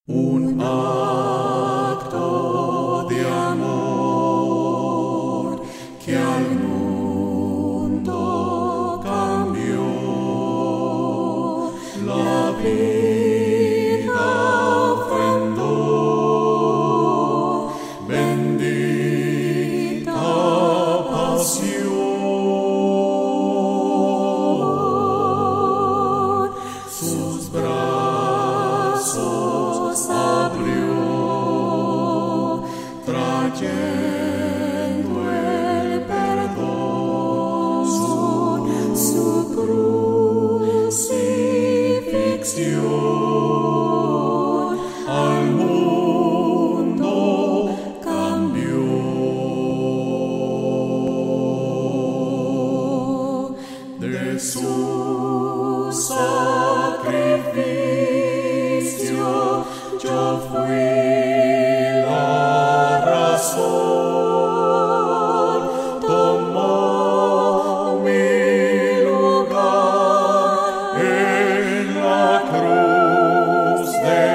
Un acto de amor que al mundo cambió la vida, ofrendó bendita pasión, sus brazos abrió, trayendo el perdón, su crucifixión al mundo cambió. De su sacrificio yo fui la razón, tomó mi lugar en la cruz de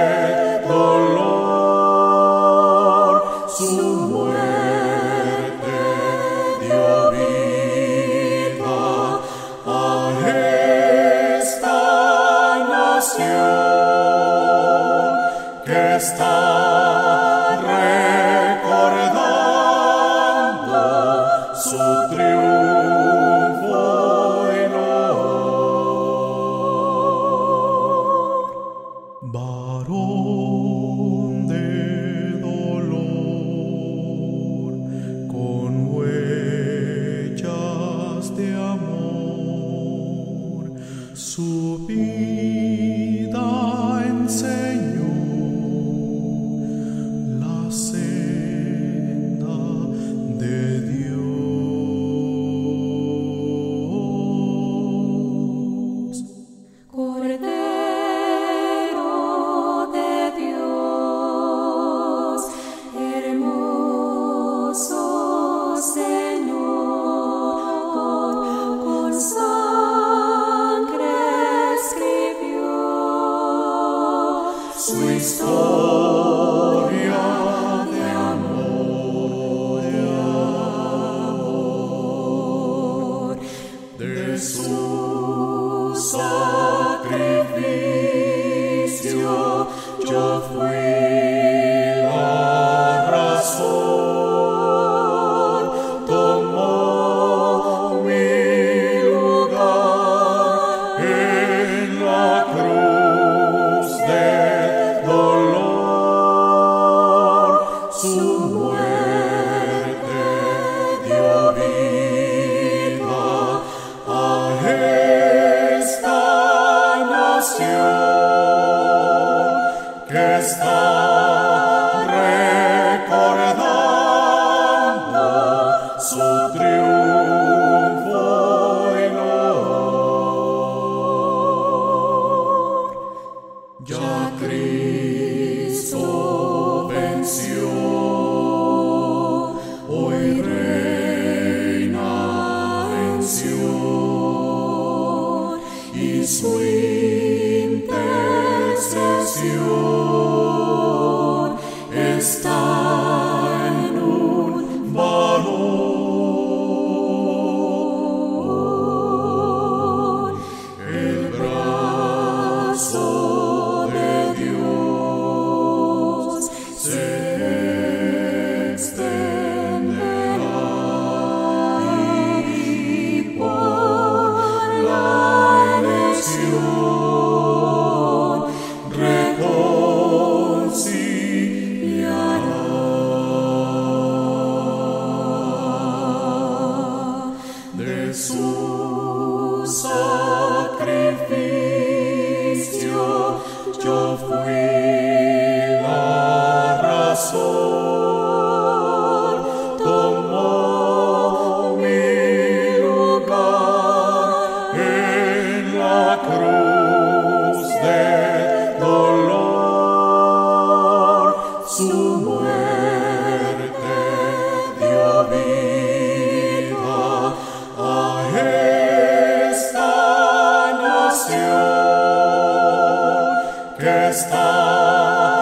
dolor, su muerte dio vida a esta nación que está recordando su triunfo en honor. Varón de dolor, con huellas de amor, su vida enseñó la senda de Dios. Cordero de Dios, hermoso Señor, con sangre escribió Su historia de amor, de su sacrificio yo fui la razón, tomó mi lugar en la cruz de dolor, su muerte dio vida a esta nación que está recordando su triunfo en honor. Ya Cristo venció, hoy reina en Sion, y su intercesión está en un varón, el brazo de Dios se extenderá y por la elección reconciliará. De su sacrificio yo fui la razón, tomó mi lugar en la cruz de dolor, su muerte dio vida a esta nación que está